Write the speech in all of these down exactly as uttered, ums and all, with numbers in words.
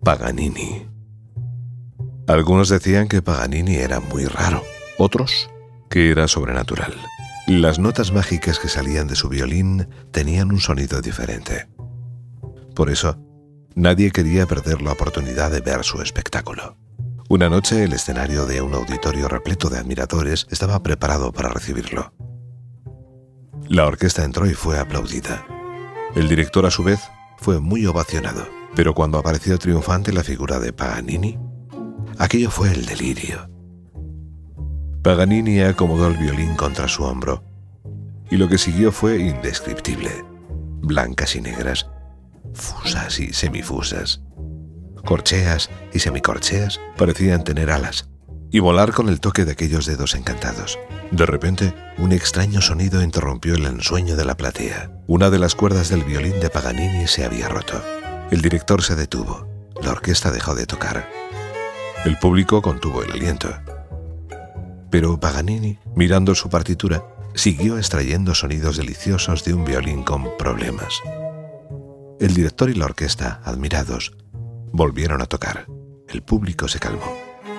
Paganini. Algunos decían que Paganini era muy raro, otros que era sobrenatural. Las notas mágicas que salían de su violín tenían un sonido diferente. Por eso, nadie quería perder la oportunidad de ver su espectáculo. Una noche, el escenario de un auditorio repleto de admiradores estaba preparado para recibirlo. La orquesta entró y fue aplaudida. El director, a su vez, fue muy ovacionado. Pero cuando apareció triunfante la figura de Paganini, aquello fue el delirio. Paganini acomodó el violín contra su hombro, y lo que siguió fue indescriptible. Blancas y negras, fusas y semifusas, corcheas y semicorcheas parecían tener alas y volar con el toque de aquellos dedos encantados. De repente, un extraño sonido interrumpió el ensueño de la platea. Una de las cuerdas del violín de Paganini se había roto. El director se detuvo. La orquesta dejó de tocar. El público contuvo el aliento. Pero Paganini, mirando su partitura, siguió extrayendo sonidos deliciosos de un violín con problemas. El director y la orquesta, admirados, volvieron a tocar. El público se calmó.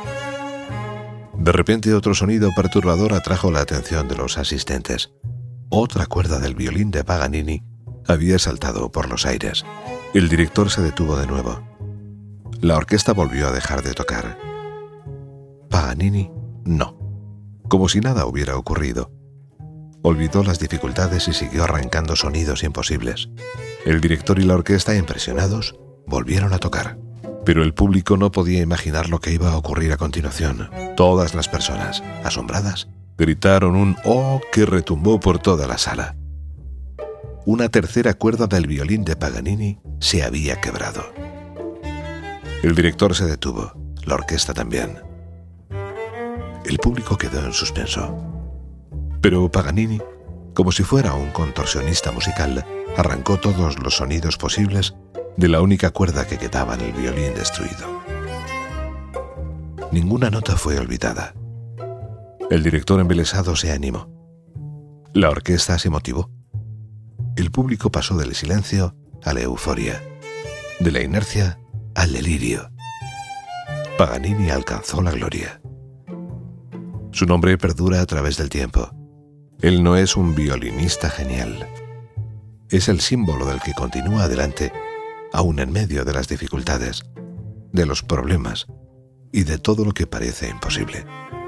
De repente, otro sonido perturbador atrajo la atención de los asistentes. Otra cuerda del violín de Paganini había saltado por los aires. El director se detuvo de nuevo. La orquesta volvió a dejar de tocar. Paganini, no. Como si nada hubiera ocurrido. Olvidó las dificultades y siguió arrancando sonidos imposibles. El director y la orquesta, impresionados, volvieron a tocar. Pero el público no podía imaginar lo que iba a ocurrir a continuación. Todas las personas, asombradas, gritaron un «oh» que retumbó por toda la sala. Una tercera cuerda del violín de Paganini se había quebrado. El director se detuvo, la orquesta también. El público quedó en suspenso. Pero Paganini, como si fuera un contorsionista musical, arrancó todos los sonidos posibles de la única cuerda que quedaba en el violín destruido. Ninguna nota fue olvidada. El director embelesado se animó. La orquesta se motivó. El público pasó del silencio a la euforia, de la inercia al delirio. Paganini alcanzó la gloria. Su nombre perdura a través del tiempo. Él no es un violinista genial. Es el símbolo del que continúa adelante, aún en medio de las dificultades, de los problemas y de todo lo que parece imposible.